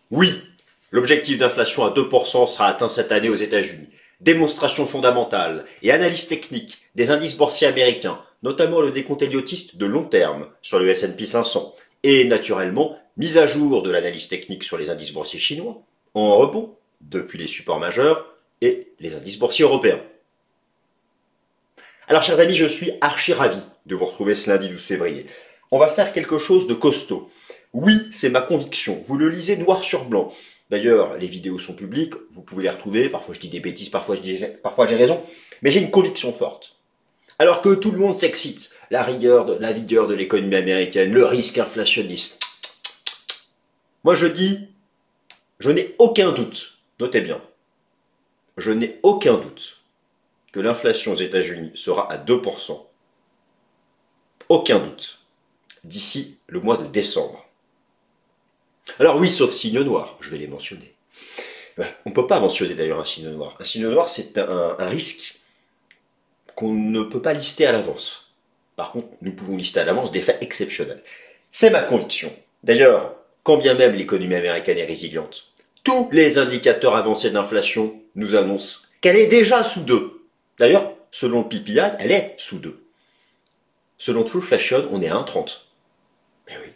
Oui, l'objectif d'inflation à 2% sera atteint cette année aux États-Unis. Démonstration fondamentale et analyse technique des indices boursiers américains, notamment le décompte héliotiste de long terme sur le S&P 500, et naturellement mise à jour de l'analyse technique sur les indices boursiers chinois, en rebond depuis les supports majeurs et les indices boursiers européens. Alors chers amis, je suis archi ravi de vous retrouver ce lundi 12 février. On va faire quelque chose de costaud. Oui, c'est ma conviction, vous le lisez noir sur blanc. D'ailleurs, les vidéos sont publiques, vous pouvez les retrouver, parfois je dis des bêtises, parfois j'ai raison, mais j'ai une conviction forte. Alors que tout le monde s'excite, la vigueur de l'économie américaine, le risque inflationniste. Moi je dis, je n'ai aucun doute, notez bien, je n'ai aucun doute que l'inflation aux États-Unis sera à 2%. Aucun doute. D'ici le mois de décembre. Alors oui, sauf signe noir, je vais les mentionner. On ne peut pas mentionner d'ailleurs un signe noir. Un signe noir, c'est un risque qu'on ne peut pas lister à l'avance. Par contre, nous pouvons lister à l'avance des faits exceptionnels. C'est ma conviction. D'ailleurs, quand bien même l'économie américaine est résiliente, tous les indicateurs avancés d'inflation nous annoncent qu'elle est déjà sous 2. D'ailleurs, selon le PPI, elle est sous 2. Selon Trueflation, on est à 1,30. Mais oui.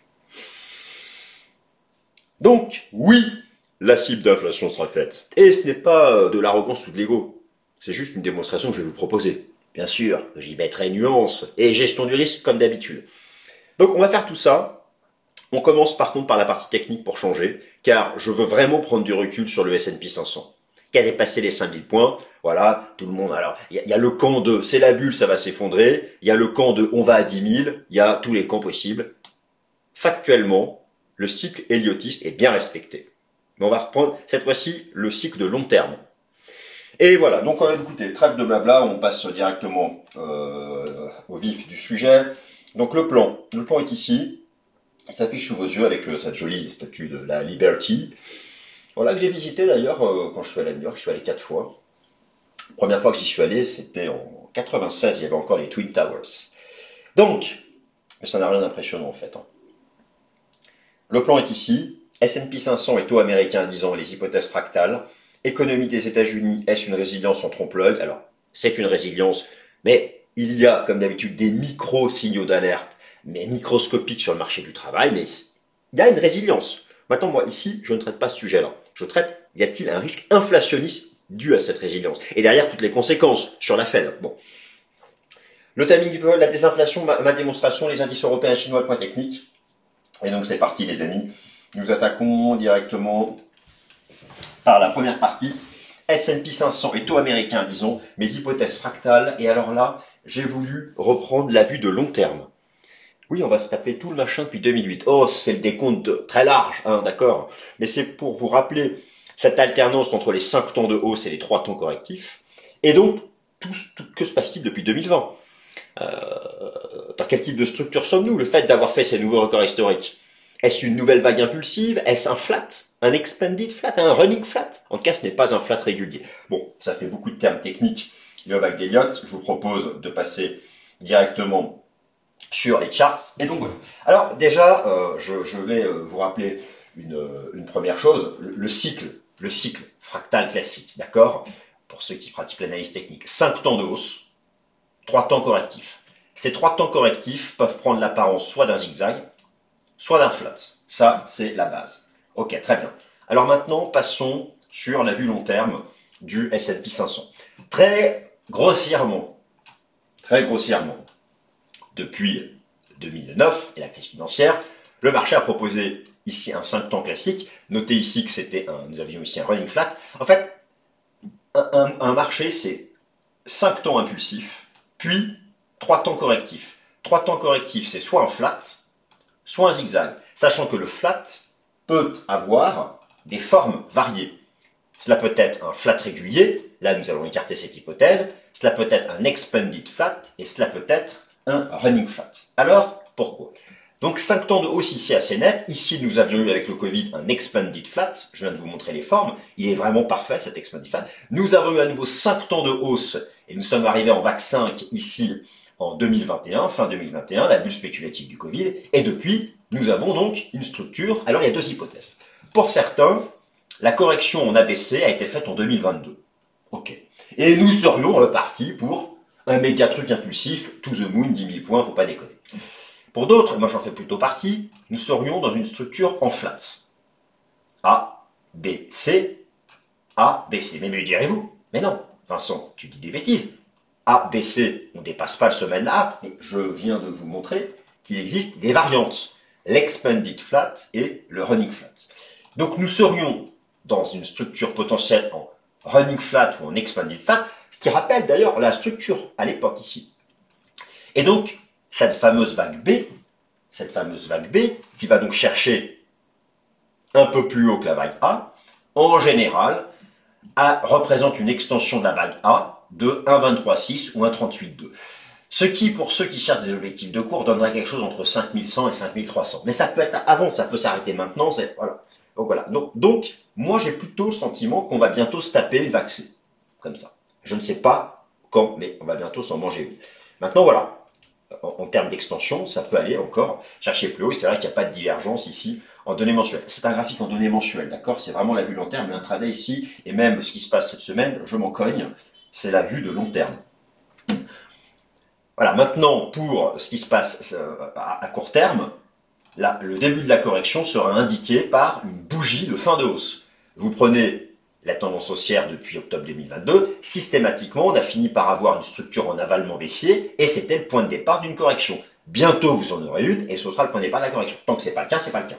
Donc, oui, la cible d'inflation sera faite. Et ce n'est pas de l'arrogance ou de l'ego. C'est juste une démonstration que je vais vous proposer. Bien sûr, j'y mettrai nuance et gestion du risque comme d'habitude. Donc, on va faire tout ça. On commence par contre par la partie technique pour changer, car je veux vraiment prendre du recul sur le S&P 500. Qui a dépassé les 5000 points, voilà, tout le monde, alors, il y a le camp de c'est la bulle, ça va s'effondrer, il y a le camp de on va à 10 000, il y a tous les camps possibles. Factuellement, le cycle héliotiste est bien respecté. Mais on va reprendre cette fois-ci le cycle de long terme. Et voilà, donc écoutez, trêve de blabla, on passe directement au vif du sujet. Donc le plan est ici, il s'affiche sous vos yeux avec cette jolie statue de la Liberty. Voilà, que j'ai visité d'ailleurs quand je suis allé à New York, je suis allé 4 fois. La première fois que j'y suis allé, c'était en 96, il y avait encore les Twin Towers. Donc, ça n'a rien d'impressionnant en fait. Le plan est ici, S&P 500 et taux américain à 10 ans, les hypothèses fractales. Économie des États-Unis, est-ce une résilience en trompe-l'œil? Alors, c'est une résilience, mais il y a comme d'habitude des micro-signaux d'alerte, mais microscopiques sur le marché du travail, mais il y a une résilience. Maintenant, moi, ici, je ne traite pas ce sujet-là. Je traite, y a-t-il un risque inflationniste dû à cette résilience? Et derrière, toutes les conséquences sur la Fed. Bon. Le timing du peu, la désinflation, ma démonstration, les indices européens et chinois, le point technique. Et donc, c'est parti, les amis. Nous attaquons directement par la première partie. S&P 500 et taux américain, disons, mes hypothèses fractales. Et alors là, j'ai voulu reprendre la vue de long terme. Oui, on va se taper tout le machin depuis 2008. Oh, c'est le décompte très large, hein, d'accord. Mais c'est pour vous rappeler cette alternance entre les 5 temps de hausse et les 3 temps correctifs. Et donc, que se passe-t-il depuis 2020 Dans quel type de structure sommes-nous? Le fait d'avoir fait ces nouveaux records historiques, est-ce une nouvelle vague impulsive? Est-ce un flat? Un expanded flat? Un running flat? En tout cas, ce n'est pas un flat régulier. Bon, ça fait beaucoup de termes techniques. Le vague d'Elliott, je vous propose de passer directement sur les charts. Et donc voilà. Alors déjà, je vais vous rappeler une première chose, le cycle fractal classique, d'accord? Pour ceux qui pratiquent l'analyse technique. 5 temps de hausse, 3 temps correctifs. Ces 3 temps correctifs peuvent prendre l'apparence soit d'un zigzag, soit d'un flat. Ça, c'est la base. Ok, très bien. Alors maintenant, passons sur la vue long terme du S&P 500. Très grossièrement, depuis 2009 et la crise financière, le marché a proposé ici un 5 temps classique. Notez ici que nous avions ici un running flat. En fait, un marché, c'est 5 temps impulsifs, puis 3 temps correctifs. 3 temps correctifs, c'est soit un flat, soit un zigzag. Sachant que le flat peut avoir des formes variées. Cela peut être un flat régulier, là nous allons écarter cette hypothèse. Cela peut être un expanded flat, et cela peut être un running flat. Alors, pourquoi? Donc 5 temps de hausse ici assez net. Ici, nous avions eu avec le Covid un expanded flat. Je viens de vous montrer les formes. Il est vraiment parfait, cet expanded flat. Nous avons eu à nouveau 5 temps de hausse et nous sommes arrivés en vague 5 ici en 2021, fin 2021, la bulle spéculative du Covid. Et depuis, nous avons donc une structure. Alors, il y a 2 hypothèses. Pour certains, la correction en ABC a été faite en 2022. Ok. Et nous serions repartis pour un méga truc impulsif, to the moon, 10 000 points, faut pas déconner. Pour d'autres, moi j'en fais plutôt partie, nous serions dans une structure en flats. A, B, C, A, B, C. Mais me direz-vous, mais non, Vincent, tu dis des bêtises. A, B, C, on ne dépasse pas le sommet de la A, mais je viens de vous montrer qu'il existe des variantes. L'expanded flat et le running flat. Donc nous serions dans une structure potentielle en running flat ou en expanded flat, ce qui rappelle d'ailleurs la structure à l'époque ici. Et donc, cette fameuse vague B, qui va donc chercher un peu plus haut que la vague A, en général, représente une extension de la vague A de 1,23,6 ou 1,38,2. Ce qui, pour ceux qui cherchent des objectifs de cours, donnerait quelque chose entre 5100 et 5300. Mais ça peut être avant, ça peut s'arrêter maintenant, voilà. Donc voilà. Donc, moi j'ai plutôt le sentiment qu'on va bientôt se taper une vague C. Comme ça. Je ne sais pas quand, mais on va bientôt s'en manger une. Maintenant voilà. En termes d'extension, ça peut aller encore chercher plus haut. Et c'est vrai qu'il n'y a pas de divergence ici en données mensuelles. C'est un graphique en données mensuelles, d'accord? C'est vraiment la vue long terme, l'intraday ici, et même ce qui se passe cette semaine, je m'en cogne, c'est la vue de long terme. Voilà, maintenant, pour ce qui se passe à court terme, là, le début de la correction sera indiqué par une bougie de fin de hausse. Vous prenez la tendance haussière depuis octobre 2022, systématiquement, on a fini par avoir une structure en avalement baissier, et c'était le point de départ d'une correction. Bientôt, vous en aurez une, et ce sera le point de départ de la correction. Tant que c'est pas le cas, c'est pas le cas.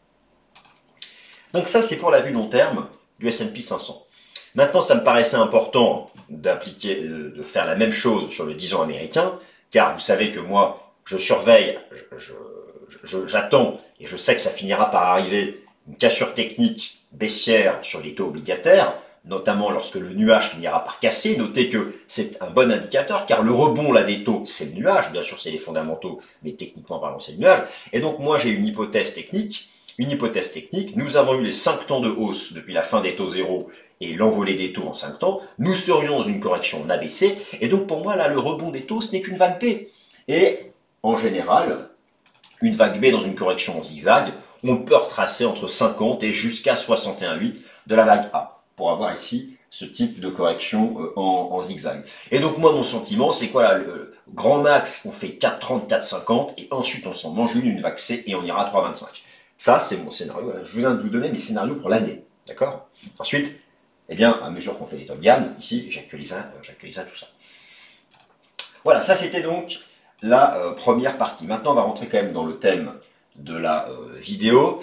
Donc ça, c'est pour la vue long terme du S&P 500. Maintenant, ça me paraissait important d'appliquer, de faire la même chose sur le 10 ans américain, car vous savez que moi, je surveille, j'attends, et je sais que ça finira par arriver, une cassure technique baissière sur les taux obligataires, notamment lorsque le nuage finira par casser. Notez que c'est un bon indicateur, car le rebond là des taux, c'est le nuage, bien sûr c'est les fondamentaux, mais techniquement parlant c'est le nuage. Et donc moi j'ai une hypothèse technique, nous avons eu les 5 temps de hausse depuis la fin des taux zéro et l'envolée des taux en 5 temps, nous serions dans une correction en ABC, et donc pour moi là le rebond des taux ce n'est qu'une vague B. Et en général, une vague B dans une correction en zigzag, on peut retracer entre 50 et jusqu'à 61,8 de la vague A, pour avoir ici ce type de correction en zigzag. Et donc moi mon sentiment c'est quoi là, le grand max on fait 4,30, 4,50 et ensuite on s'en mange une vague C et on ira à 3,25. Ça c'est mon scénario, je viens de vous donner mes scénarios pour l'année, d'accord? Ensuite, eh bien à mesure qu'on fait les Top Gun, ici j'actualise tout ça. Voilà, ça c'était donc la première partie. Maintenant on va rentrer quand même dans le thème de la vidéo.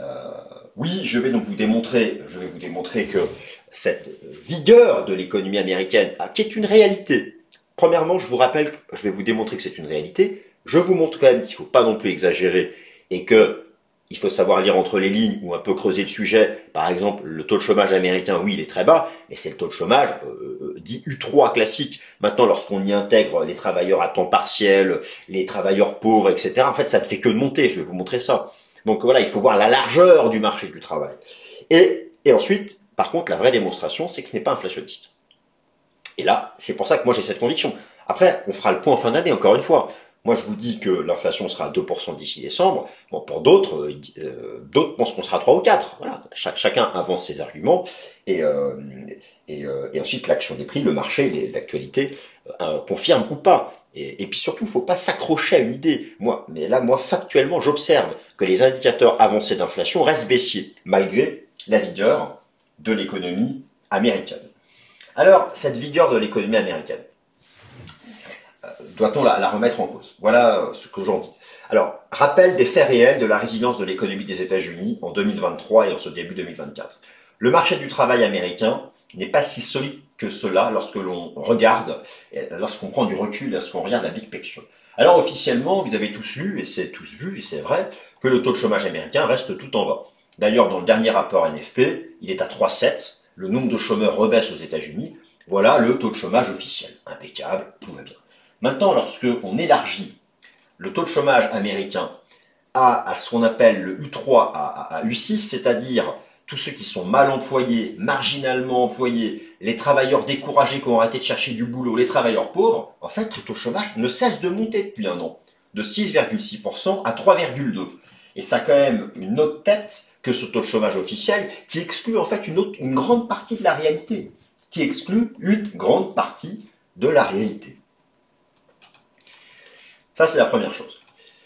Oui, je vais vous démontrer que cette vigueur de l'économie américaine, qui est une réalité. Premièrement, je vous rappelle, je vais vous démontrer que c'est une réalité. Je vous montre quand même qu'il ne faut pas non plus exagérer et que il faut savoir lire entre les lignes ou un peu creuser le sujet. Par exemple, le taux de chômage américain, oui, il est très bas, mais c'est le taux de chômage dit U3 classique. Maintenant, lorsqu'on y intègre les travailleurs à temps partiel, les travailleurs pauvres, etc., en fait, ça ne fait que de monter. Je vais vous montrer ça. Donc voilà, il faut voir la largeur du marché du travail. Et ensuite, par contre, la vraie démonstration, c'est que ce n'est pas inflationniste. Et là, c'est pour ça que moi j'ai cette conviction. Après, on fera le point en fin d'année, encore une fois. Moi, je vous dis que l'inflation sera à 2% d'ici décembre. Bon, pour d'autres, d'autres pensent qu'on sera à 3 ou 4. Voilà, chacun avance ses arguments. Et ensuite, l'action des prix, le marché, l'actualité confirme ou pas. Et puis surtout, il ne faut pas s'accrocher à une idée. Moi, factuellement, j'observe que les indicateurs avancés d'inflation restent baissiers, malgré la vigueur de l'économie américaine. Alors, cette vigueur de l'économie américaine, doit-on la remettre en cause? Voilà ce que j'en dis. Alors, rappel des faits réels de la résilience de l'économie des États-Unis en 2023 et en ce début 2024. Le marché du travail américain n'est pas si solide que cela lorsque l'on regarde, lorsqu'on prend du recul, lorsqu'on regarde la big picture. Alors officiellement, vous avez tous lu, et c'est tous vu, et c'est vrai, que le taux de chômage américain reste tout en bas. D'ailleurs, dans le dernier rapport NFP, il est à 3,7, le nombre de chômeurs rebaisse aux États-Unis, voilà le taux de chômage officiel. Impeccable, tout va bien. Maintenant, lorsque on élargit le taux de chômage américain à ce qu'on appelle le U3 à U6, c'est-à-dire tous ceux qui sont mal employés, marginalement employés, les travailleurs découragés qui ont arrêté de chercher du boulot, les travailleurs pauvres, en fait, le taux de chômage ne cesse de monter depuis un an, de 6,6% à 3,2%. Et ça a quand même une autre tête que ce taux de chômage officiel qui exclut en fait une grande partie de la réalité. Qui exclut une grande partie de la réalité. Ça, c'est la première chose.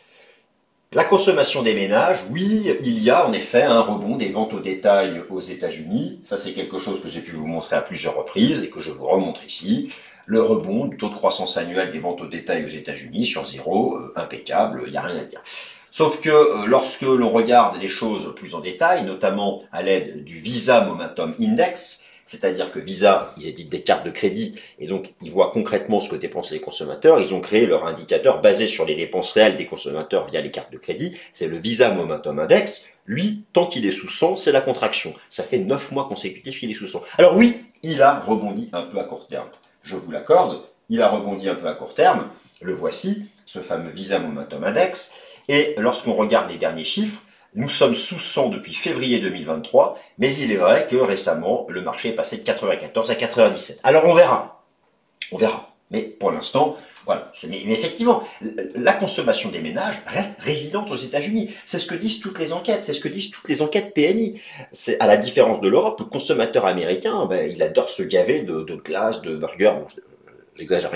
La consommation des ménages, oui, il y a en effet un rebond des ventes au détail aux États-Unis. Ça, c'est quelque chose que j'ai pu vous montrer à plusieurs reprises et que je vous remontre ici. Le rebond du taux de croissance annuel des ventes au détail aux États-Unis sur 0, impeccable, il n'y a rien à dire. Sauf que lorsque l'on regarde les choses plus en détail, notamment à l'aide du Visa Momentum Index, c'est-à-dire que Visa, ils éditent des cartes de crédit et donc ils voient concrètement ce que dépensent les consommateurs. Ils ont créé leur indicateur basé sur les dépenses réelles des consommateurs via les cartes de crédit. C'est le Visa Momentum Index. Lui, tant qu'il est sous 100, c'est la contraction. Ça fait 9 mois consécutifs qu'il est sous 100. Alors oui, il a rebondi un peu à court terme. Je vous l'accorde, il a rebondi un peu à court terme. Le voici, ce fameux Visa Momentum Index. Et lorsqu'on regarde les derniers chiffres, nous sommes sous 100 depuis février 2023, mais il est vrai que récemment, le marché est passé de 94 à 97. Alors on verra. On verra. Mais pour l'instant, voilà. Mais effectivement, la consommation des ménages reste résiliente aux États-Unis. C'est ce que disent toutes les enquêtes. C'est ce que disent toutes les enquêtes PMI. C'est à la différence de l'Europe, le consommateur américain, il adore se gaver de glace, de burgers. Bon, j'exagère.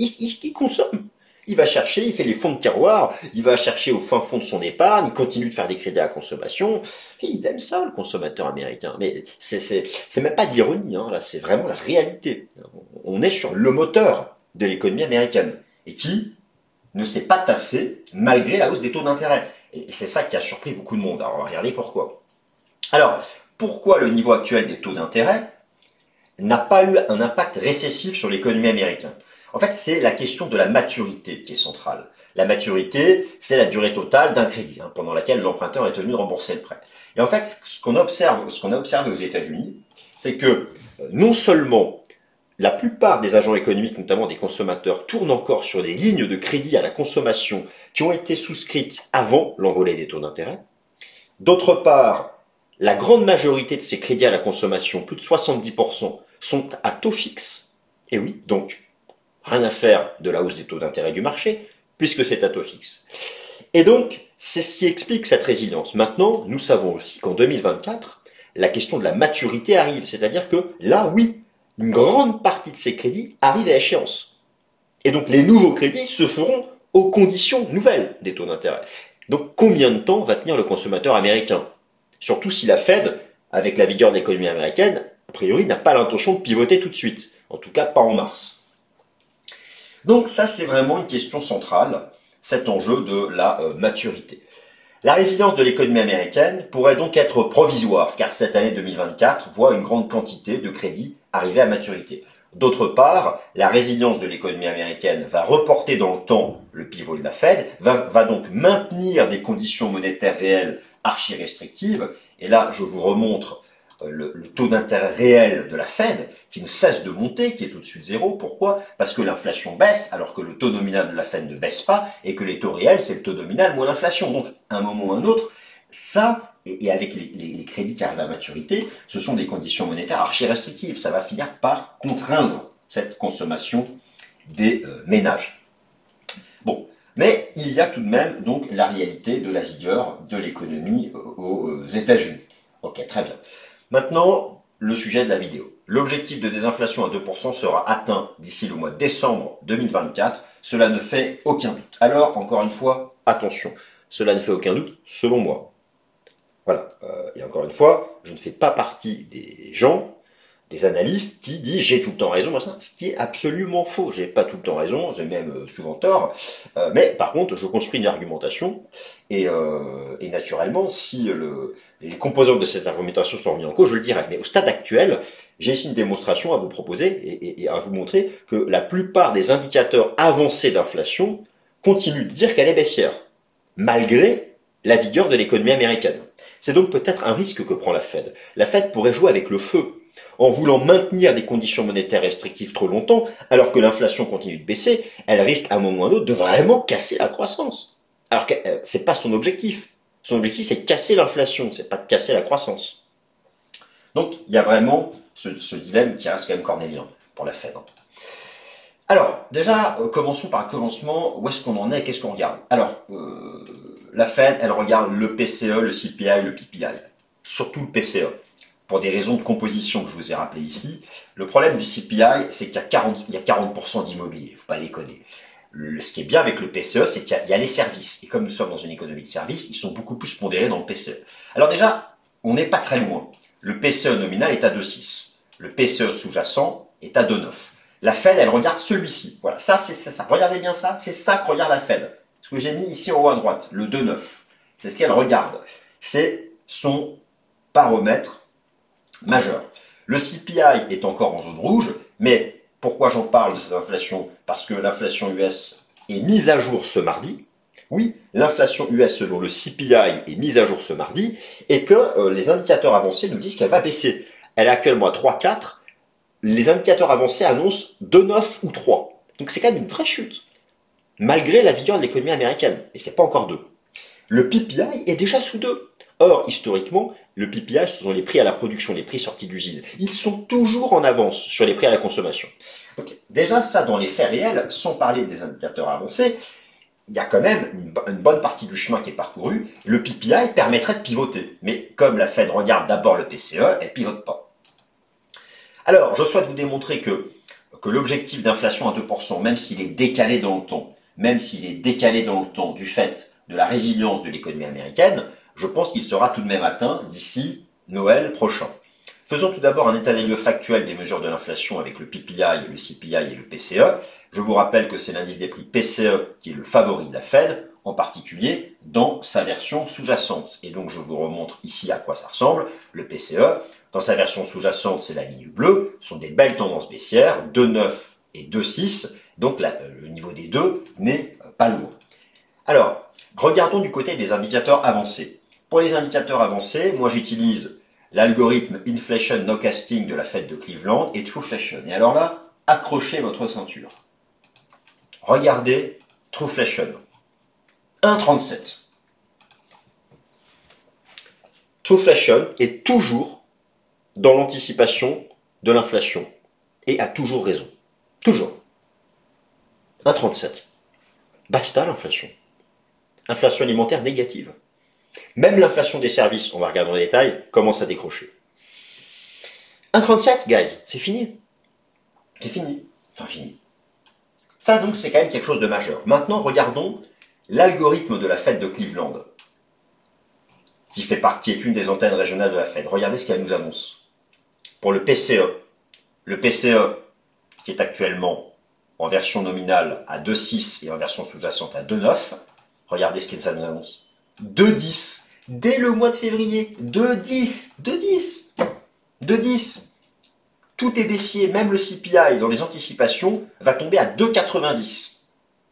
Il consomme. Il va chercher, il fait les fonds de tiroir, il va chercher au fin fond de son épargne, il continue de faire des crédits à consommation. Et il aime ça, le consommateur américain. Mais c'est même pas de l'ironie, hein, là, c'est vraiment la réalité. On est sur le moteur de l'économie américaine et qui ne s'est pas tassé malgré la hausse des taux d'intérêt. Et c'est ça qui a surpris beaucoup de monde. Alors on va regarder pourquoi. Alors, pourquoi le niveau actuel des taux d'intérêt n'a pas eu un impact récessif sur l'économie américaine? En fait, c'est la question de la maturité qui est centrale. La maturité, c'est la durée totale d'un crédit, pendant laquelle l'emprunteur est tenu de rembourser le prêt. Et en fait, ce qu'on a observé aux États-Unis, c'est que non seulement la plupart des agents économiques, notamment des consommateurs, tournent encore sur des lignes de crédit à la consommation qui ont été souscrites avant l'envolée des taux d'intérêt. D'autre part, la grande majorité de ces crédits à la consommation, plus de 70%, sont à taux fixe. Et oui, donc rien à faire de la hausse des taux d'intérêt du marché, puisque c'est à taux fixe. Et donc, c'est ce qui explique cette résilience. Maintenant, nous savons aussi qu'en 2024, la question de la maturité arrive. C'est-à-dire que là, oui, une grande partie de ces crédits arrive à échéance. Et donc, les nouveaux crédits se feront aux conditions nouvelles des taux d'intérêt. Donc, combien de temps va tenir le consommateur américain? Surtout si la Fed, avec la vigueur de l'économie américaine, a priori, n'a pas l'intention de pivoter tout de suite. En tout cas, pas en mars. Donc ça, c'est vraiment une question centrale, cet enjeu de la maturité. La résilience de l'économie américaine pourrait donc être provisoire, car cette année 2024 voit une grande quantité de crédits arriver à maturité. D'autre part, la résilience de l'économie américaine va reporter dans le temps le pivot de la Fed, va donc maintenir des conditions monétaires réelles archi-restrictives, et là, je vous remontre le taux d'intérêt réel de la Fed, qui ne cesse de monter, qui est au-dessus de 0. Pourquoi? Parce que l'inflation baisse, alors que le taux nominal de la Fed ne baisse pas, et que les taux réels, c'est le taux nominal moins l'inflation. Donc, à un moment ou à un autre, ça, et avec les crédits qui arrivent à maturité, ce sont des conditions monétaires archi-restrictives. Ça va finir par contraindre cette consommation des ménages. Bon. Mais il y a tout de même donc la réalité de la vigueur de l'économie aux États-Unis. Ok, très bien. Maintenant, le sujet de la vidéo. L'objectif de désinflation à 2% sera atteint d'ici le mois de décembre 2024. Cela ne fait aucun doute. Alors, encore une fois, attention. Cela ne fait aucun doute, selon moi. Voilà. Et encore une fois, je ne fais pas partie des gens, des analystes qui disent j'ai tout le temps raison, ce qui est absolument faux. J'ai pas tout le temps raison, j'ai même souvent tort. Mais par contre, je construis une argumentation et naturellement, si les composantes de cette argumentation sont remises en cause, je le dirai. Mais au stade actuel, j'ai ici une démonstration à vous proposer et à vous montrer que la plupart des indicateurs avancés d'inflation continuent de dire qu'elle est baissière, malgré la vigueur de l'économie américaine. C'est donc peut-être un risque que prend la Fed. La Fed pourrait jouer avec le feu, en voulant maintenir des conditions monétaires restrictives trop longtemps, alors que l'inflation continue de baisser, elle risque à un moment ou à un autre de vraiment casser la croissance. Alors que c'est pas son objectif. Son objectif, c'est de casser l'inflation, c'est pas de casser la croissance. Donc, il y a vraiment ce dilemme qui reste quand même cornélien pour la Fed. Alors, déjà, commençons par le commencement. Où est-ce qu'on en est? Qu'est-ce qu'on regarde? Alors, la Fed, elle regarde le PCE, le CPI, le PPI. surtout le PCE, pour des raisons de composition que je vous ai rappelées ici. Le problème du CPI, c'est qu'il y a 40% d'immobilier, faut pas déconner. Ce qui est bien avec le PCE, c'est qu'il y a les services. Et comme nous sommes dans une économie de services, ils sont beaucoup plus pondérés dans le PCE. Alors déjà, on n'est pas très loin. Le PCE nominal est à 2,6. Le PCE sous-jacent est à 2,9. La Fed, elle regarde celui-ci. Voilà, ça, c'est ça. Regardez bien ça. C'est ça que regarde la Fed. Ce que j'ai mis ici en haut à droite, le 2,9. C'est ce qu'elle regarde. C'est son paramètre majeur. Le CPI est encore en zone rouge, mais pourquoi j'en parle de cette inflation? Parce que l'inflation US est mise à jour ce mardi. Oui, l'inflation US selon le CPI est mise à jour ce mardi et que les indicateurs avancés nous disent qu'elle va baisser. Elle est actuellement à 3,4. Les indicateurs avancés annoncent 2,9 ou 3. Donc c'est quand même une vraie chute, malgré la vigueur de l'économie américaine. Et c'est pas encore 2. Le PPI est déjà sous 2. Or, historiquement, le PPI, ce sont les prix à la production, les prix sortis d'usine. Ils sont toujours en avance sur les prix à la consommation. Donc, déjà, ça, dans les faits réels, sans parler des indicateurs avancés, il y a quand même une bonne partie du chemin qui est parcouru. Le PPI permettrait de pivoter. Mais comme la Fed regarde d'abord le PCE, elle pivote pas. Alors, je souhaite vous démontrer que l'objectif d'inflation à 2%, même s'il est décalé dans le temps, du fait de la résilience de l'économie américaine, je pense qu'il sera tout de même atteint d'ici Noël prochain. Faisons tout d'abord un état des lieux factuel des mesures de l'inflation avec le PPI, le CPI et le PCE. Je vous rappelle que c'est l'indice des prix PCE qui est le favori de la Fed, en particulier dans sa version sous-jacente. Et donc je vous remontre ici à quoi ça ressemble, le PCE. Dans sa version sous-jacente, c'est la ligne bleue, ce sont des belles tendances baissières, 2,9 et 2,6, donc le niveau des deux n'est pas loin. Alors, regardons du côté des indicateurs avancés. Pour les indicateurs avancés, moi j'utilise l'algorithme Inflation Nowcasting de la Fed de Cleveland et Trueflation. Et alors là, accrochez votre ceinture. Regardez Trueflation. 1,37. Trueflation est toujours dans l'anticipation de l'inflation et a toujours raison. Toujours. 1,37. Basta l'inflation. Inflation alimentaire négative. Même l'inflation des services, on va regarder dans les détails, commence à décrocher. 1,37, guys, c'est fini. C'est fini. Enfin, fini. Ça, donc, c'est quand même quelque chose de majeur. Maintenant, regardons l'algorithme de la Fed de Cleveland, qui est une des antennes régionales de la Fed. Regardez ce qu'elle nous annonce. Pour le PCE, qui est actuellement en version nominale à 2,6 et en version sous-jacente à 2,9, regardez ce que ça nous annonce. 2,10. Dès le mois de février. 2,10. 2,10. 2,10. Tout est baissier. Même le CPI, dans les anticipations, va tomber à 2,90.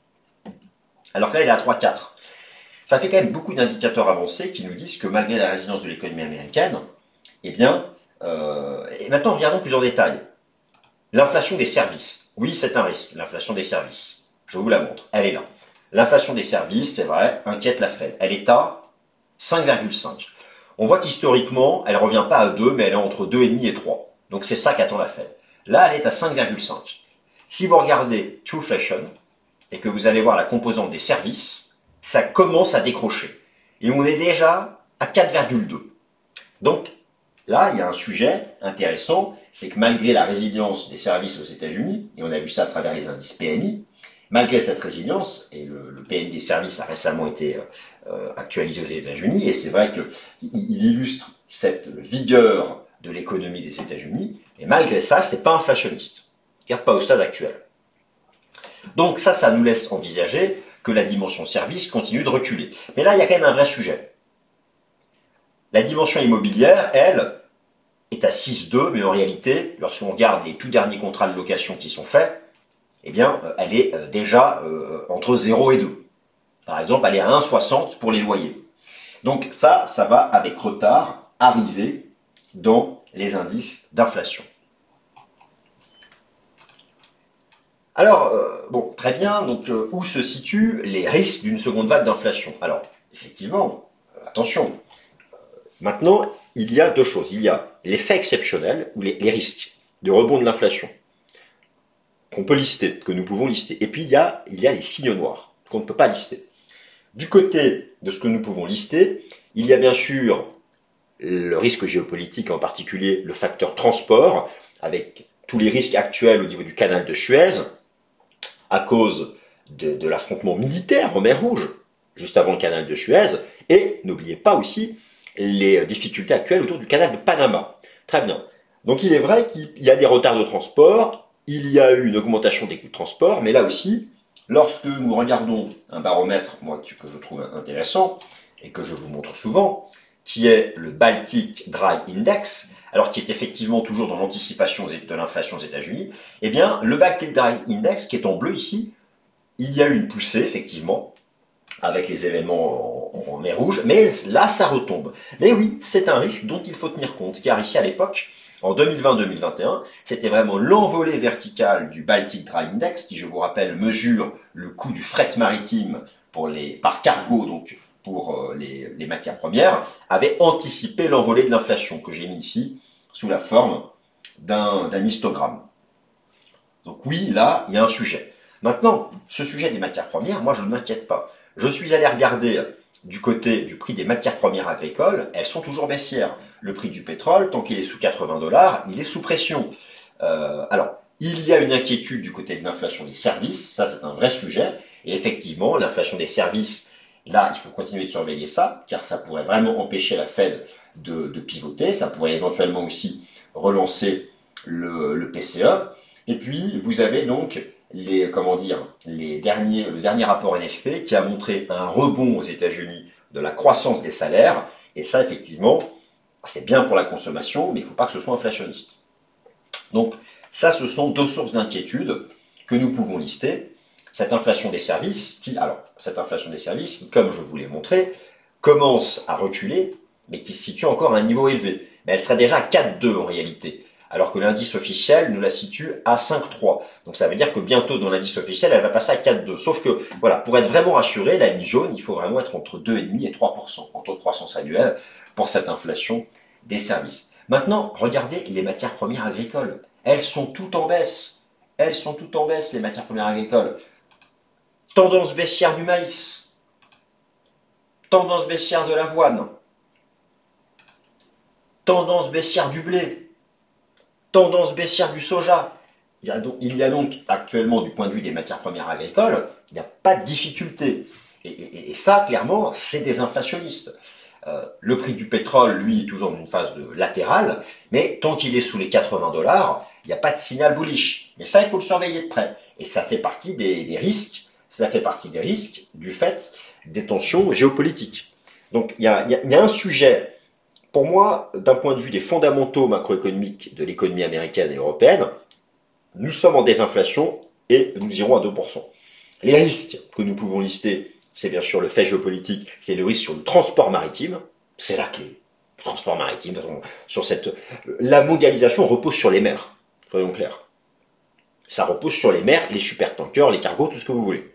Alors que là, il est à 3,4. Ça fait quand même beaucoup d'indicateurs avancés qui nous disent que malgré la résilience de l'économie américaine, eh bien, et maintenant, regardons plusieurs détails. L'inflation des services. Oui, c'est un risque, l'inflation des services. Je vous la montre. Elle est là. L'inflation des services, c'est vrai, inquiète la Fed. Elle est à 5,5. On voit qu'historiquement, elle ne revient pas à 2, mais elle est entre 2,5 et 3. Donc c'est ça qu'attend la Fed. Là, elle est à 5,5. Si vous regardez Trueflation, et que vous allez voir la composante des services, ça commence à décrocher. Et on est déjà à 4,2. Donc là, il y a un sujet intéressant, c'est que malgré la résilience des services aux États-Unis, et on a vu ça à travers les indices PMI, malgré cette résilience, et le PMI des services a récemment été actualisé aux États-Unis, et c'est vrai qu'il illustre cette vigueur de l'économie des États-Unis, et malgré ça, c'est pas inflationniste. Regarde pas au stade actuel. Donc ça nous laisse envisager que la dimension service continue de reculer. Mais là, il y a quand même un vrai sujet. La dimension immobilière, elle, est à 6,2, mais en réalité, lorsqu'on regarde les tout derniers contrats de location qui sont faits, eh bien, elle est déjà entre 0 et 2. Par exemple, elle est à 1,60 pour les loyers. Donc ça va avec retard arriver dans les indices d'inflation. Alors, bon, très bien, donc où se situent les risques d'une seconde vague d'inflation? Alors, effectivement, attention, maintenant, il y a deux choses. Il y a l'effet exceptionnel, ou les risques de rebond de l'inflation, qu'on peut lister, que nous pouvons lister. Et puis, il y a les signes noirs, qu'on ne peut pas lister. Du côté de ce que nous pouvons lister, il y a bien sûr le risque géopolitique, en particulier le facteur transport, avec tous les risques actuels au niveau du canal de Suez, à cause de l'affrontement militaire en mer Rouge, juste avant le canal de Suez, et n'oubliez pas aussi les difficultés actuelles autour du canal de Panama. Très bien. Donc il est vrai qu'il y a des retards de transport, il y a eu une augmentation des coûts de transport, mais là aussi, lorsque nous regardons un baromètre, moi, que je trouve intéressant, et que je vous montre souvent, qui est le Baltic Dry Index, alors qui est effectivement toujours dans l'anticipation de l'inflation aux États-Unis, eh bien, le Baltic Dry Index, qui est en bleu ici, il y a eu une poussée, effectivement, avec les événements en mer Rouge, mais là, ça retombe. Mais oui, c'est un risque dont il faut tenir compte, car ici, à l'époque, en 2020-2021, c'était vraiment l'envolée verticale du Baltic Dry Index, qui, je vous rappelle, mesure le coût du fret maritime par cargo, donc pour les matières premières, avait anticipé l'envolée de l'inflation, que j'ai mis ici, sous la forme d'un histogramme. Donc oui, là, il y a un sujet. Maintenant, ce sujet des matières premières, moi, je ne m'inquiète pas. Je suis allé regarder du côté du prix des matières premières agricoles, elles sont toujours baissières. Le prix du pétrole, tant qu'il est sous 80 $, il est sous pression. Alors, il y a une inquiétude du côté de l'inflation des services, ça c'est un vrai sujet, et effectivement, l'inflation des services, là, il faut continuer de surveiller ça, car ça pourrait vraiment empêcher la Fed de pivoter, ça pourrait éventuellement aussi relancer le PCE, et puis vous avez donc le dernier rapport NFP qui a montré un rebond aux États-Unis de la croissance des salaires, et ça effectivement, c'est bien pour la consommation, mais il ne faut pas que ce soit inflationniste. Donc ça, ce sont deux sources d'inquiétude que nous pouvons lister. Cette inflation des services, qui, comme je vous l'ai montré, commence à reculer, mais qui se situe encore à un niveau élevé. Mais elle serait déjà à 4,2 en réalité, alors que l'indice officiel nous la situe à 5,3. Donc ça veut dire que bientôt dans l'indice officiel, elle va passer à 4,2. Sauf que, voilà, pour être vraiment rassuré, la ligne jaune, il faut vraiment être entre 2,5 et 3% en taux de croissance annuelle pour cette inflation des services. Maintenant, regardez les matières premières agricoles. Elles sont toutes en baisse. Elles sont toutes en baisse, les matières premières agricoles. Tendance baissière du maïs. Tendance baissière de l'avoine. Tendance baissière du blé. Tendance baissière du soja. Il y a donc actuellement, du point de vue des matières premières agricoles, il n'y a pas de difficulté. Et ça, clairement, c'est des inflationnistes. Le prix du pétrole, lui, est toujours dans une phase de latérale, mais tant qu'il est sous les 80 $, il n'y a pas de signal bullish. Mais ça, il faut le surveiller de près. Et ça fait partie des risques. Ça fait partie des risques du fait des tensions géopolitiques. Donc, il y a un sujet. Pour moi, d'un point de vue des fondamentaux macroéconomiques de l'économie américaine et européenne, nous sommes en désinflation et nous irons à 2%. Les risques que nous pouvons lister, c'est bien sûr le fait géopolitique, c'est le risque sur le transport maritime, c'est la clé. Le transport maritime, la mondialisation repose sur les mers, soyons clairs. Ça repose sur les mers, les supertankers, les cargos, tout ce que vous voulez.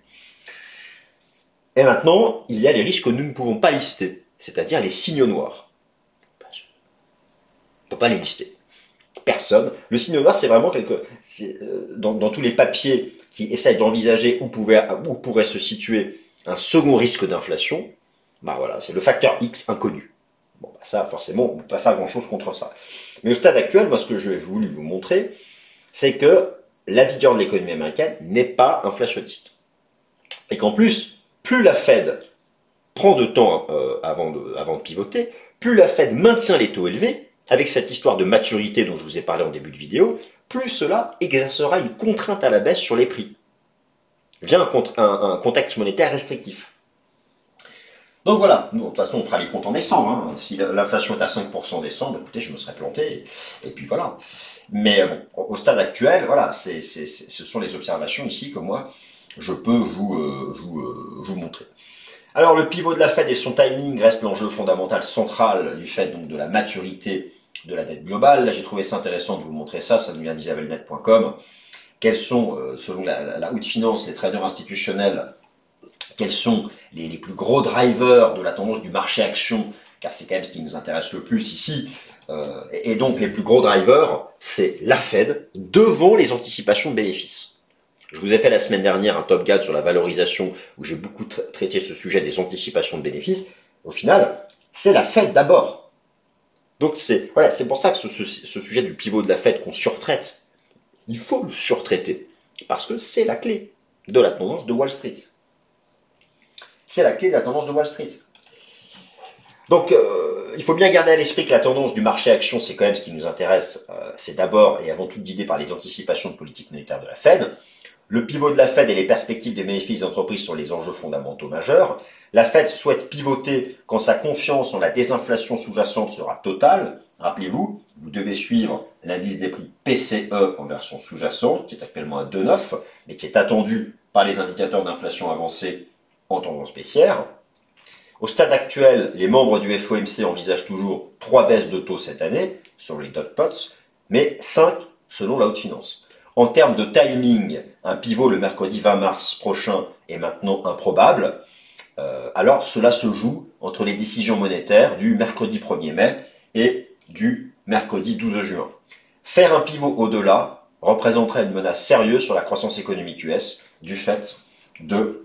Et maintenant, il y a les risques que nous ne pouvons pas lister, c'est-à-dire les signaux noirs. On ne peut pas les lister. Personne. Le signe noir, c'est vraiment dans tous les papiers qui essayent d'envisager où pourrait se situer un second risque d'inflation, bah voilà, c'est le facteur X inconnu. Bon, bah ça, forcément, on ne peut pas faire grand-chose contre ça. Mais au stade actuel, moi, ce que je voulu vous montrer, c'est que la vigueur de l'économie américaine n'est pas inflationniste. Et qu'en plus, plus la Fed prend de temps avant de pivoter, plus la Fed maintient les taux élevés, avec cette histoire de maturité dont je vous ai parlé en début de vidéo, plus cela exercera une contrainte à la baisse sur les prix, via un contexte monétaire restrictif. Donc voilà, nous, de toute façon on fera les comptes en décembre, hein. Si l'inflation est à 5% en décembre, écoutez, je me serais planté, et puis voilà. Mais bon, au stade actuel, voilà, ce sont les observations ici que moi, je peux vous montrer. Alors le pivot de la Fed et son timing reste l'enjeu fondamental central du fait donc de la maturité de la dette globale. Là j'ai trouvé ça intéressant de vous montrer ça nous vient d'isabelnet.com. Quels sont, selon la haute finance, les traders institutionnels, quels sont les plus gros drivers de la tendance du marché action, car c'est quand même ce qui nous intéresse le plus ici. Et donc les plus gros drivers, c'est la Fed devant les anticipations de bénéfices. Je vous ai fait la semaine dernière un Top Gun sur la valorisation où j'ai beaucoup traité ce sujet des anticipations de bénéfices. Au final, c'est la Fed d'abord. Donc c'est pour ça que ce sujet du pivot de la Fed qu'on surtraite, il faut le surtraiter. Parce que c'est la clé de la tendance de Wall Street. C'est la clé de la tendance de Wall Street. Donc, il faut bien garder à l'esprit que la tendance du marché action, c'est quand même ce qui nous intéresse. C'est d'abord et avant tout guidé par les anticipations de politique monétaire de la Fed. Le pivot de la Fed et les perspectives des bénéfices d'entreprise sont les enjeux fondamentaux majeurs. La Fed souhaite pivoter quand sa confiance en la désinflation sous-jacente sera totale. Rappelez-vous, vous devez suivre l'indice des prix PCE en version sous-jacente, qui est actuellement à 2,9, mais qui est attendu par les indicateurs d'inflation avancés en tendance baissière. Au stade actuel, les membres du FOMC envisagent toujours 3 baisses de taux cette année sur les dot plots, mais 5 selon la haute finance. En termes de timing, un pivot le mercredi 20 mars prochain est maintenant improbable. Alors cela se joue entre les décisions monétaires du mercredi 1er mai et du mercredi 12 juin. Faire un pivot au-delà représenterait une menace sérieuse sur la croissance économique US du fait de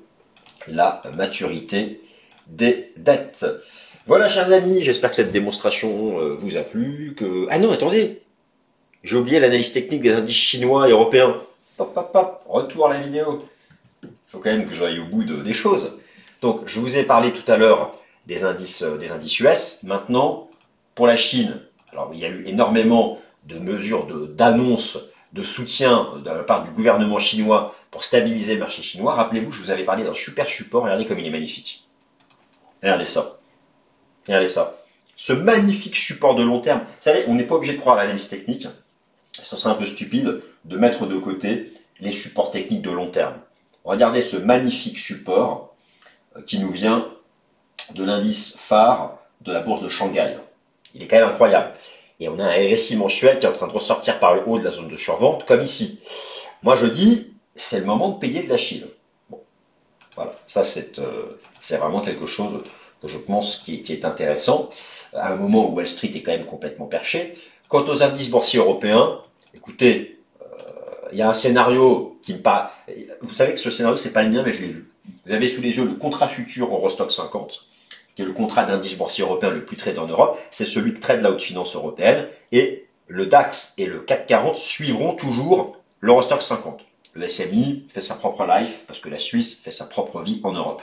la maturité des dettes. Voilà, chers amis, j'espère que cette démonstration vous a plu. Ah non, attendez, j'ai oublié l'analyse technique des indices chinois et européens. Retour à la vidéo. Il faut quand même que j'aille au bout des choses. Donc, je vous ai parlé tout à l'heure des indices US. Maintenant, pour la Chine, alors il y a eu énormément de mesures d'annonces de soutien de la part du gouvernement chinois pour stabiliser le marché chinois. Rappelez-vous, je vous avais parlé d'un super support. Regardez comme il est magnifique. Regardez ça. Regardez ça. Ce magnifique support de long terme. Vous savez, on n'est pas obligé de croire à l'analyse technique. Ça serait un peu stupide de mettre de côté les supports techniques de long terme. Regardez ce magnifique support qui nous vient de l'indice phare de la bourse de Shanghai. Il est quand même incroyable. Et on a un RSI mensuel qui est en train de ressortir par le haut de la zone de survente, comme ici. Moi, je dis, c'est le moment de payer de la Chine. Bon, voilà, ça c'est vraiment quelque chose que je pense qui est intéressant, à un moment où Wall Street est quand même complètement perché. Quant aux indices boursiers européens, écoutez, il y a un scénario qui me paraît... Vous savez que ce scénario, c'est pas le mien, mais je l'ai vu. Vous avez sous les yeux le contrat futur Eurostoxx 50, qui est le contrat d'indice boursier européen le plus tradé en Europe. C'est celui que trade la haute finance européenne. Et le DAX et le CAC 40 suivront toujours l'Eurostoxx 50. Le SMI fait sa propre life parce que la Suisse fait sa propre vie en Europe.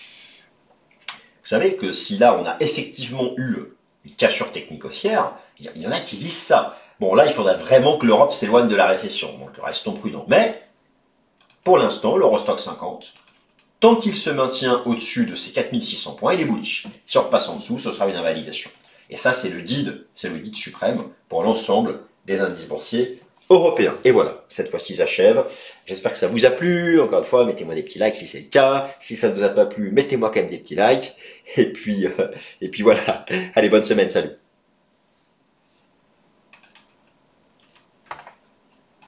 Vous savez que si là, on a effectivement eu une cassure technique haussière, il y en a qui visent ça. Bon, là, il faudrait vraiment que l'Europe s'éloigne de la récession. Donc, restons prudents. Mais, pour l'instant, l'Eurostoxx 50, tant qu'il se maintient au-dessus de ces 4600 points, il est bullish. Si on repasse en dessous, ce sera une invalidation. Et ça, c'est le guide suprême pour l'ensemble des indices boursiers européens. Et voilà, cette fois-ci, j'achève. J'espère que ça vous a plu. Encore une fois, mettez-moi des petits likes si c'est le cas. Si ça ne vous a pas plu, mettez-moi quand même des petits likes. Et puis voilà. Allez, bonne semaine, salut.